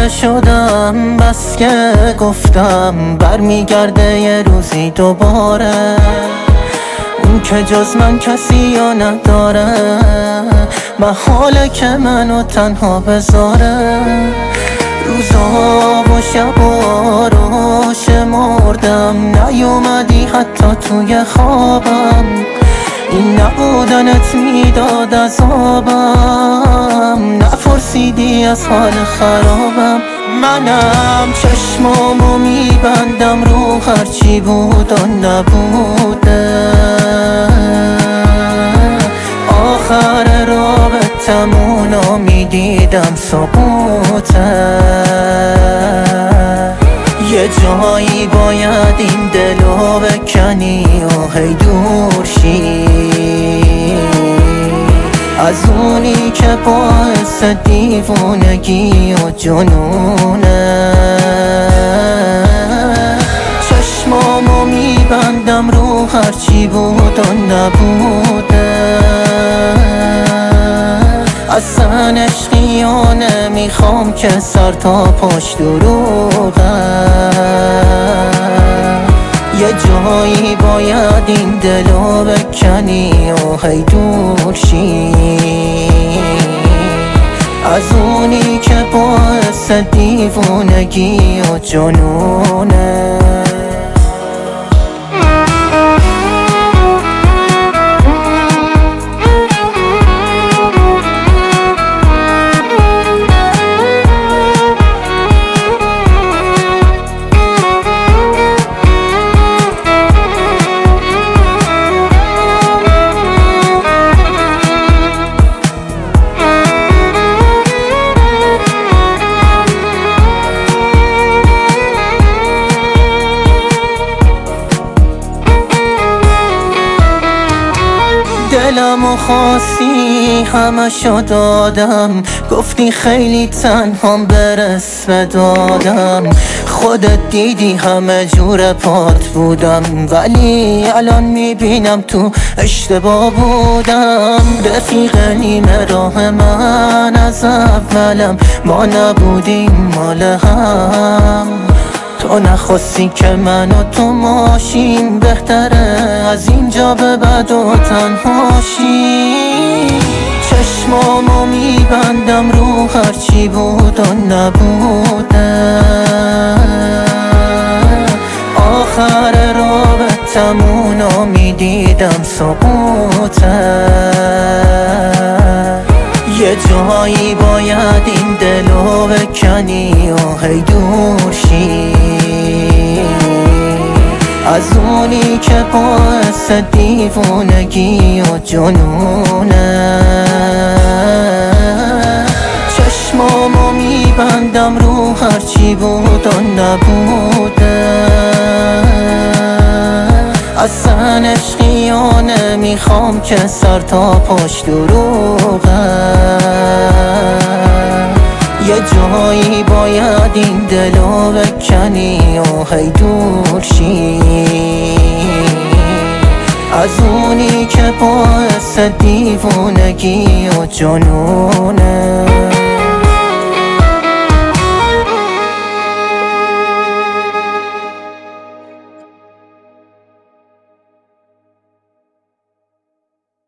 دیوونه شدم، بس که گفتم برمیگرده یه روزی دوباره. اون که جز من کسی یا نداره، محاله که منو تنها بذاره. روزا و شبا رو شمردم، نیومدی حتی توی خوابم. این نبودنت میداد عذابم، نپرسیدی از حال خرابم. منم چشمامو میبندم رو هرچی بود و نبوده. آخر رابطمونو میدیدم سقوطه. یه جایی باید این دلو بکنی و هی دور شی از اونی که باعث دیوونگی و جنونه. چشمامو میبندم رو هرچی بود و نبوده. اصلا عشقی و نمیخوام که سر تا پشت دروغه. یه جایی باید این دلو بکنی و هی دور شی از اونی که باعث دیوونگی و جنونه. دلمو خواستی همشو دادم، گفتی خیلی تنهام برس به دادم. خودت دیدی همه جور پات بودم، ولی الان میبینم تو اشتباه بودم. رفیق نیمه راه من از اولم، ما نبودیم مال هم. تو نخواستی که من و تو ماشیم، بهتره از اینجا به بعد و تنهاشی. چشمامو میبندم رو هرچی بود و نبوده. آخر رابطمونو میدیدم سقوطه. یه جایی باید این دلو بکنی و هی دور شی از اونی که باعث دیوونگی و جنونه. چشمامو میبندم رو هرچی بود و نبوده. اصلا عشقی و نمیخوام که سر تا پشت دروغه. یه جایی باید این دلو بکنی و هی دور شی از اونی که باعث دیوونگی و جنونه.